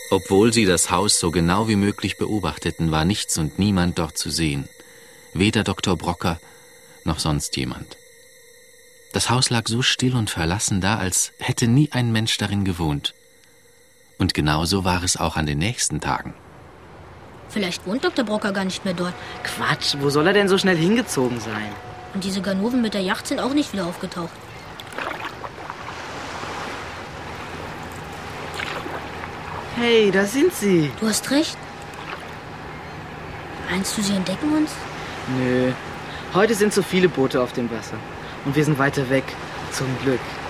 Obwohl sie das Haus so genau wie möglich beobachteten, war nichts und niemand dort zu sehen. Weder Dr. Brocker noch sonst jemand. Das Haus lag so still und verlassen da, als hätte nie ein Mensch darin gewohnt. Und genauso war es auch an den nächsten Tagen. Vielleicht wohnt Dr. Brocker gar nicht mehr dort. Quatsch, wo soll er denn so schnell hingezogen sein? Und diese Ganoven mit der Yacht sind auch nicht wieder aufgetaucht. Hey, da sind sie. Du hast recht. Meinst du, sie entdecken uns? Nö, heute sind so viele Boote auf dem Wasser. Und wir sind weiter weg, zum Glück.